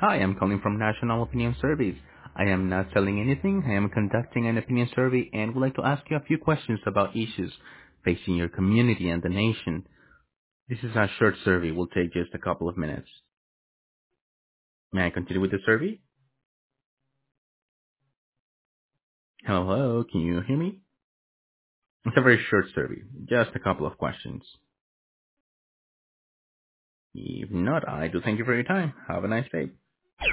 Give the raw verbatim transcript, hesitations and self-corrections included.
Hi, I'm calling from National Opinion Surveys. I am not selling anything. I am conducting an opinion survey and would like to ask you a few questions about issues facing your community and the nation. This is a short survey. Will take just a couple of minutes. May I continue with the survey? Hello, can you hear me? It's a very short survey. Just a couple of questions. If not, I do thank you for your time. Have a nice day.